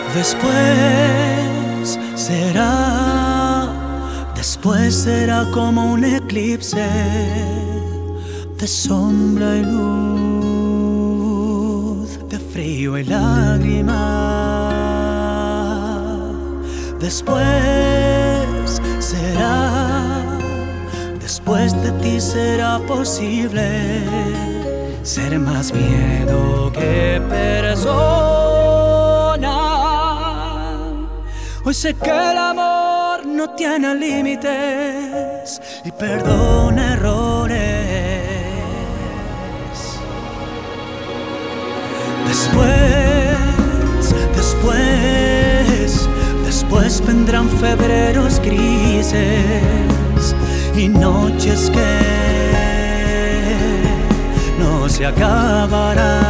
Después será como un eclipse de sombra y luz, de frío y lágrima. Después de ti será posible ser más miedo que persona. Hoy sé que el amor no tiene límites y perdona errores. Después vendrán febreros grises y noches que no se acabarán.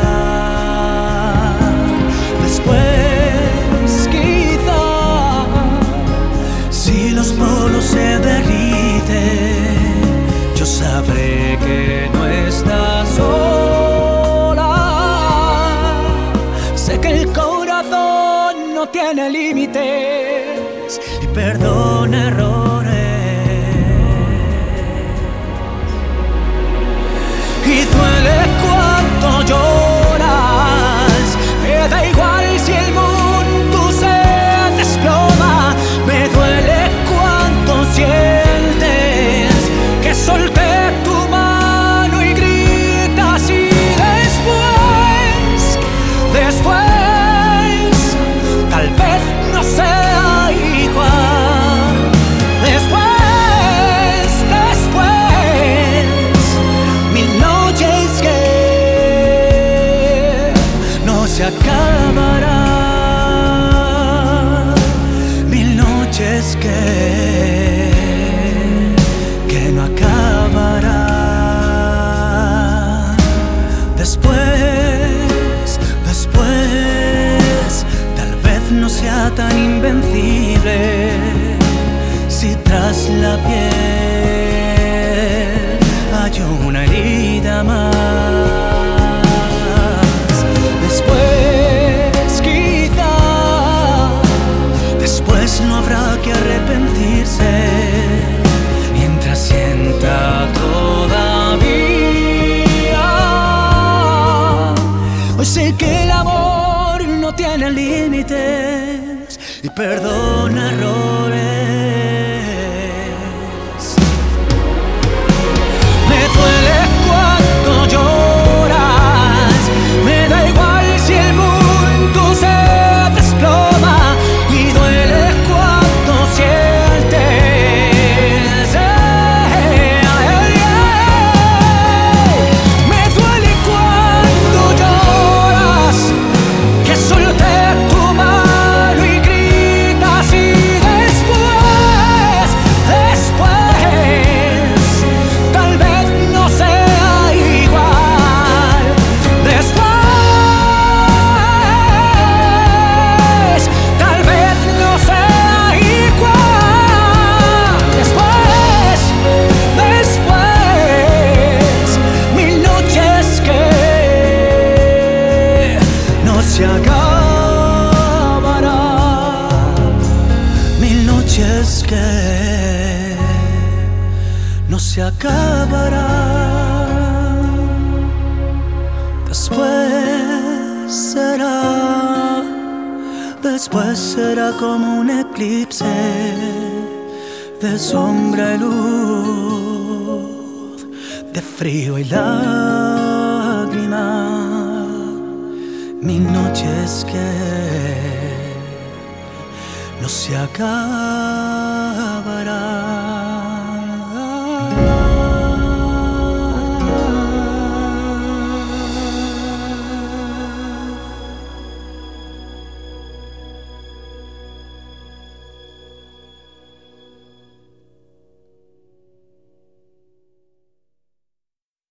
Después, quizá, si los polos se derriten, yo sabré que no estás sola. Sé que el corazón no tiene límites y perdona errores. Y duele cuánto lloras, me da igual si el mundo se desploma. Me duele cuánto sientes que solté tu mano y gritas. Y después, tal vez no sea igual. Después, mil noches que no se acabarán, mil noches que no acabarán. Después, tal vez no sea tan invencible si tras la piel hay una herida más. Después no habrá que arrepentirse mientras sienta todavía. Hoy sé que el amor no tiene límites y perdona errores. Me duele cuando lloras, me da igual si el mundo se desploma. Y duele cuando sientes, me duele cuando lloras, que solté tu mano y gritas. Y después, tal vez no sea igual. Después, tal vez no sea igual. Después, mil noches que no se acabarán, mil noches que no se acabarán. Después será como un eclipse de sombra y luz, de frío y lágrima, mil noches que no se acabarán.